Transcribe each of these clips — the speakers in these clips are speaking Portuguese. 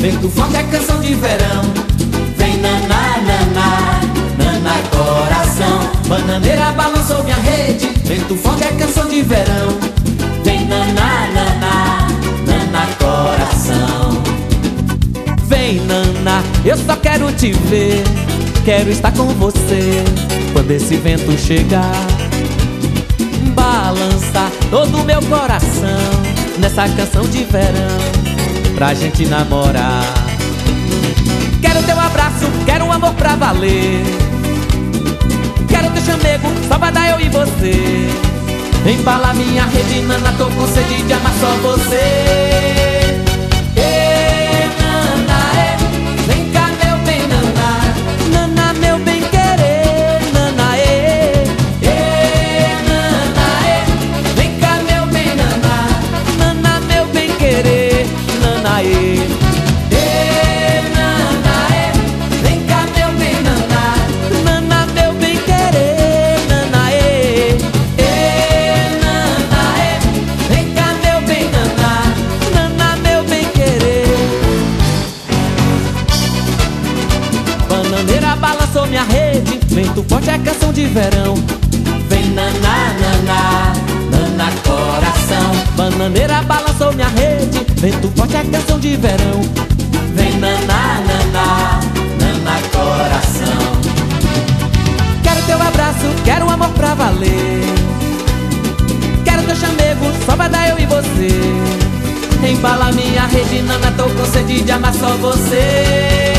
vento forte é canção de verão. Vem naná, naná, naná coração. Bananeira balançou minha rede, vento forte é canção de verão. Vem naná, naná, naná coração. Vem naná, eu só quero te ver, quero estar com você quando esse vento chegar. Balançar todo o meu coração nessa canção de verão, pra gente namorar. Quero teu abraço, quero um amor pra valer. Quero teu chamego, só vai dar eu e você. Embala minha rede, nana, tô com sede de amar só você. Bananeira balançou minha rede, vento forte é canção de verão. Vem naná, naná, naná coração. Bananeira balançou minha rede, vento forte é canção de verão. Vem naná, naná, naná coração. Quero teu abraço, quero um amor pra valer. Quero teu chamego, só vai dar eu e você. Embala minha rede, nana, tô com sede de amar só você.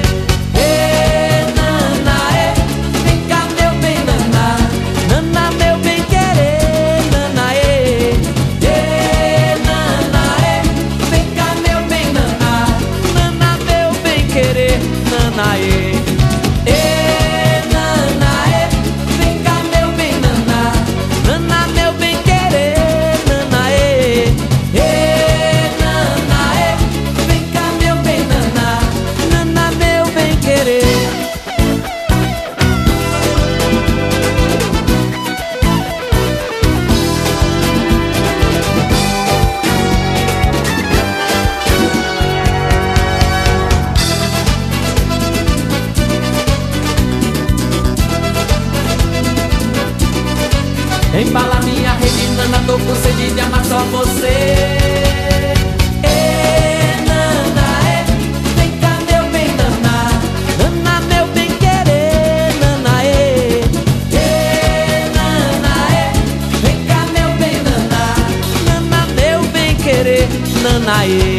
Embala minha rede, nana, tô com sede de amar só você. Nana, vem cá meu bem, nana, nana meu bem querer, nana, nana, vem cá meu bem, nana, nana meu bem querer, nana,